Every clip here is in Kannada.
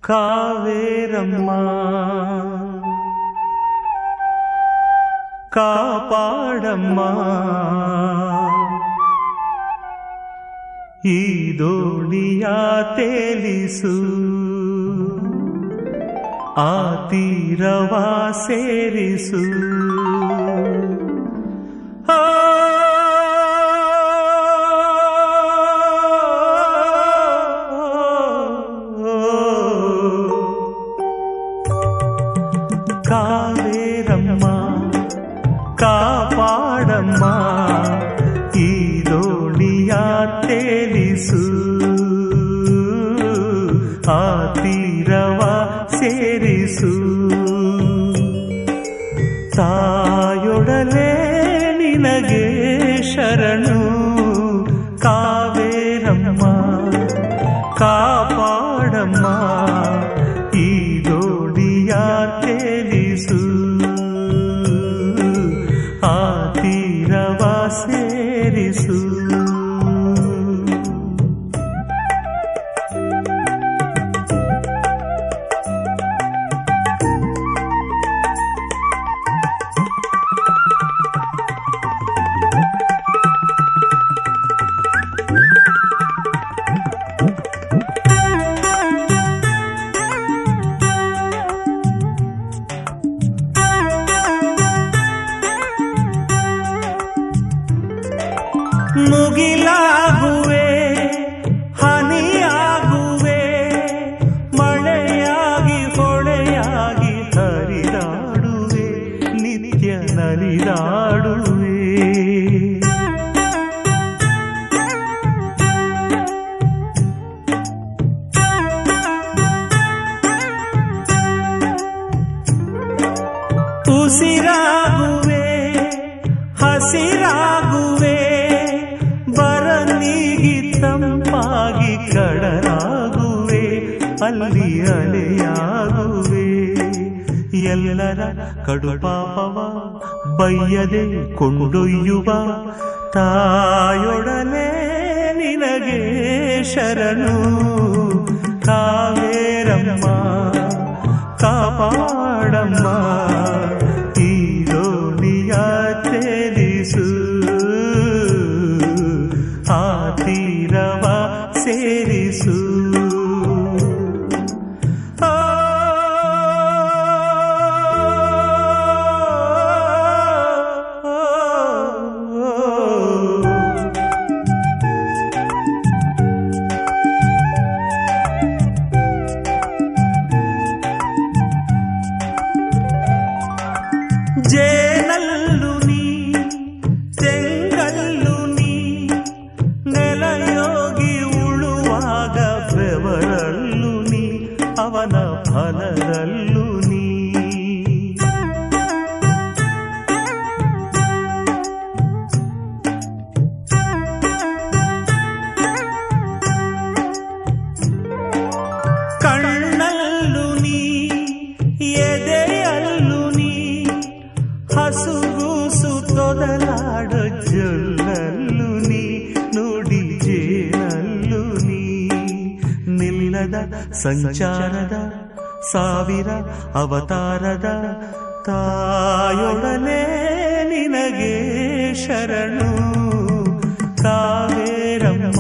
ಕಾವೇರಮ್ಮ ಕಾಪಾಡಮ್ಮ ಈ ದೋಣಿಯ ತೇಲಿಸು ಆ ತೀರವ ಸೇರಿಸು ಕಾವೇರಮ್ಮ ಕಾಪಾಡಮ್ಮ ಈ ದೋಣಿಯ ತೇಲಿಸು ಆ ತೀರವ ಸೇರಿಸು ತಾಯೊಡಲೆ ನಿನಗೆ ಶರಣು ಕಾವೇರಮ್ಮ ಕಾಪಾಡಮ್ಮ ಈ ದೋಣಿಯ ತೇಲಿಸು ಆ ತೀರವ ಸೇರಿಸು ಮುಗಿಲಾಗುವೆ ಹನಿಯಾಗುವೆ ಮಳೆಯಾಗಿ ಹೊಳೆಯಾಗಿ ಹರಿದಾಡುವೆ ನಿತ್ಯ ನಲಿದಾಡುವೆ ಉಸಿರಾಗುವೆ ಹಸಿರಾಗುವೆ ತಂಪಾಗಿ ಕಡಲಾಗುವೆ ಅಲ್ಲಿ ಅಲೆಯಾಗುವೆ ಎಲ್ಲರ ಕಡುಪಾಪವ ಬಯ್ಯದೆ ಕೊಂಡೊಯ್ಯುವ ತಾಯೊಡಲೆ ನಿನಗೆ ಶರಣು ಕಾವೇರಮ್ಮ ಕಾಪಾಡಮ್ಮ ಈ ದೋಣಿಯ ತೇಲಿಸು ಆ ತೀರವ ಸೇರಿಸು ಜೇನಲ್ಲು ನೀ ತೆಂಗಲ್ಲು ನೀ ನೆಲಯೋಗಿ ಉಳುವಾಗ ಬೆವರಲ್ಲು ನೀ ಅವನ ಫಲದಲ್ಲೂ ನೀ ಕಣ್ಣಲ್ಲು ನೀ ಎದೆಯಲ್ಲು ನೀ ಹಸುಗೂಸು ತೊದಲಾಡೋ ಜೊಲ್ಲಲ್ಲು ನೀ ನುಡಿ ಜೇನಲ್ಲು ನೀ ನಿಲ್ಲದ ಸಂಚಾರದ ಸಾವಿರ ಅವತಾರದ ತಾಯೊಡನೆ ನಿನಗೆ ಶರಣು ಕಾವೇರಮ್ಮ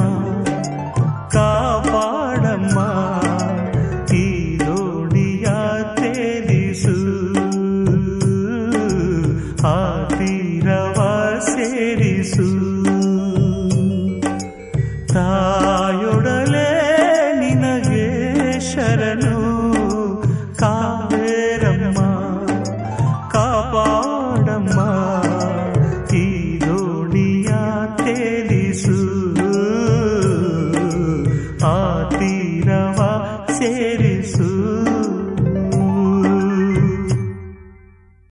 ಕಾಪಾಡಮ್ಮ ಈ ದೋಣಿಯ ತೇಲಿಸು ಆ ತೀರವ ಸೇರಿಸು